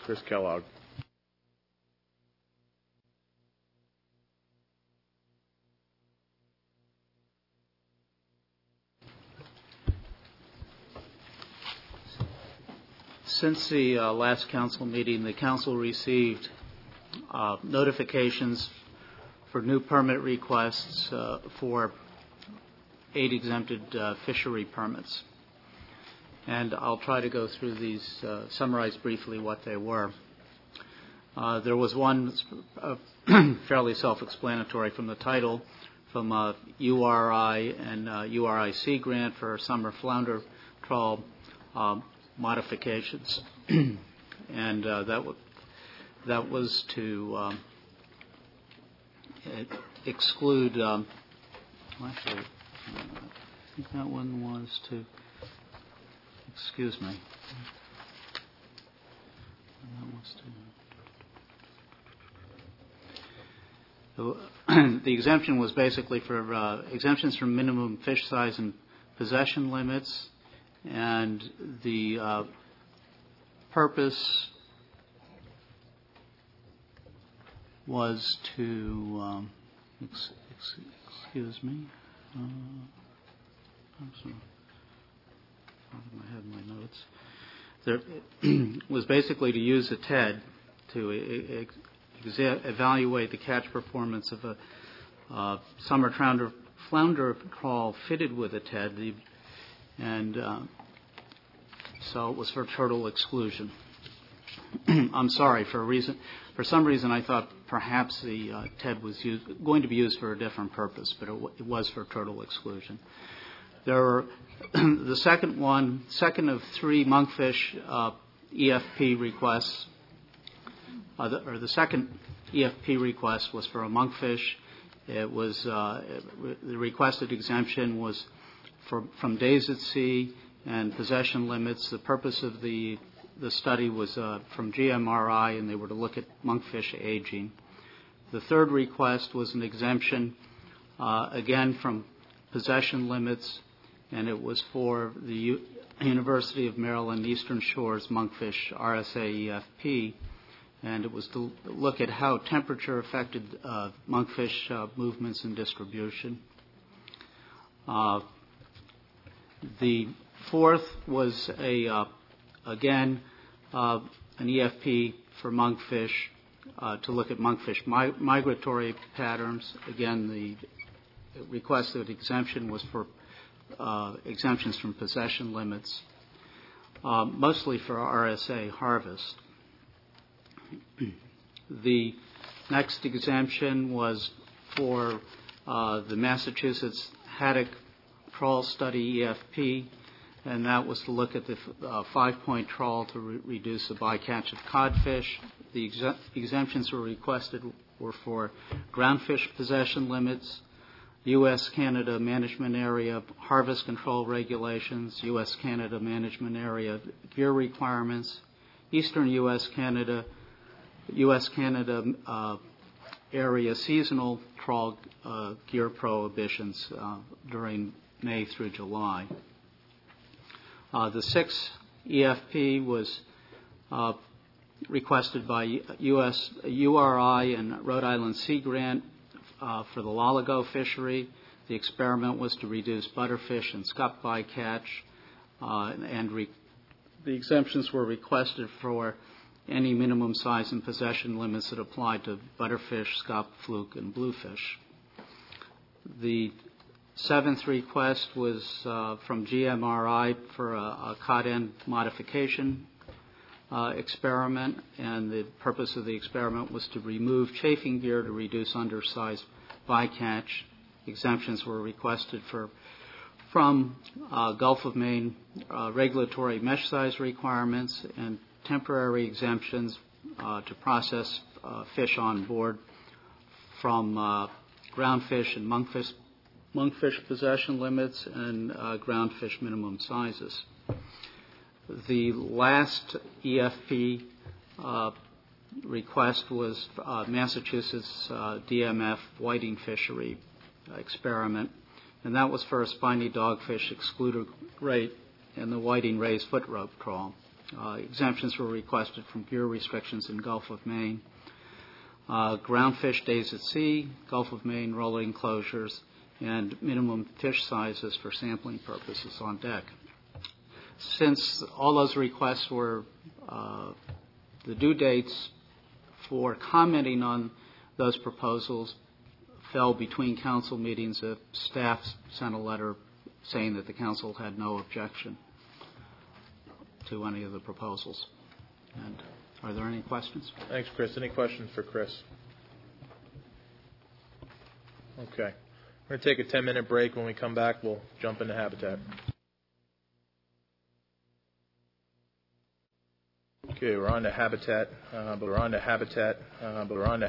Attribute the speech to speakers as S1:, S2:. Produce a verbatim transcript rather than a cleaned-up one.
S1: Chris Kellogg.
S2: Since the uh, last council meeting, the council received uh, notifications for new permit requests uh, for eight exempted uh, fishery permits. And I'll try to go through these, uh, summarize briefly what they were. Uh, there was one uh, fairly self-explanatory from the title, from uh, U R I and uh, U R I C grant for summer flounder trawl um, modifications. and uh, that, w- that was to um, exclude, um, well, actually, I think that one was to, excuse me. That was to, so, the exemption was basically for uh, exemptions from minimum fish size and possession limits, and the uh, purpose was to, um, ex- ex- excuse me, uh, I'm sorry, I have my notes. There was basically to use a T E D to ex- exa- evaluate the catch performance of a uh, summer flounder, flounder trawl fitted with a T E D, and uh, so it was for turtle exclusion. I'm sorry, for a reason, for some reason I thought perhaps the uh, T E D was used, going to be used for a different purpose, but it, w- it was for turtle exclusion. There were the second one, second of three monkfish uh, E F P requests, uh, the, or the second E F P request was for a monkfish. It was uh, it, the requested exemption was for, from days at sea and possession limits. The purpose of the the study was uh, from G M R I, and they were to look at monkfish aging. The third request was an exemption, uh, again from possession limits, and it was for the U- University of Maryland Eastern Shores monkfish R S A E F P, and it was to look at how temperature affected uh, monkfish uh, movements and distribution. Uh, the fourth was a, uh, again, uh, an E F P for monkfish uh, to look at monkfish mi- migratory patterns. Again, the requested exemption was for uh, exemptions from possession limits, uh, mostly for R S A harvest. The next exemption was for uh, the Massachusetts haddock trawl study E F P, and that was to look at the uh, five-point trawl to re- reduce the bycatch of codfish. The exe- exemptions were requested were for groundfish possession limits, U S Canada management area harvest control regulations, U S Canada management area gear requirements, Eastern U S Canada, U S Canada uh, area seasonal trawl uh, gear prohibitions uh, during May through July. Uh, the sixth E F P was uh, requested by U S U R I and Rhode Island Sea Grant uh, for the Loligo fishery. The experiment was to reduce butterfish and scup bycatch, uh, and re- the exemptions were requested for any minimum size and possession limits that applied to butterfish, scup, fluke, and bluefish. The seventh request was uh, from G M R I for a, a cod end modification uh, experiment, and the purpose of the experiment was to remove chafing gear to reduce undersized bycatch. Exemptions were requested for from uh, Gulf of Maine uh, regulatory mesh size requirements and temporary exemptions uh, to process uh, fish on board from uh, groundfish and monkfish, monkfish possession limits and uh, groundfish minimum sizes. The last E F P uh, request was uh, Massachusetts uh, D M F whiting fishery experiment, and that was for a spiny dogfish excluder rate and the whiting raised foot rope trawl. Uh, exemptions were requested from gear restrictions in Gulf of Maine, uh, ground fish days at sea, Gulf of Maine rolling enclosures, and minimum fish sizes for sampling purposes on deck. Since all those requests were uh, the due dates for commenting on those proposals fell between council meetings, if staff sent a letter saying that the council had no objection to any of the proposals. And are there any questions?
S1: Thanks, Chris. Any questions for Chris? Okay. We're going to take a ten-minute break. When we come back, we'll jump into habitat. Okay, we're on to habitat, uh, but we're on to habitat, uh, but we're on to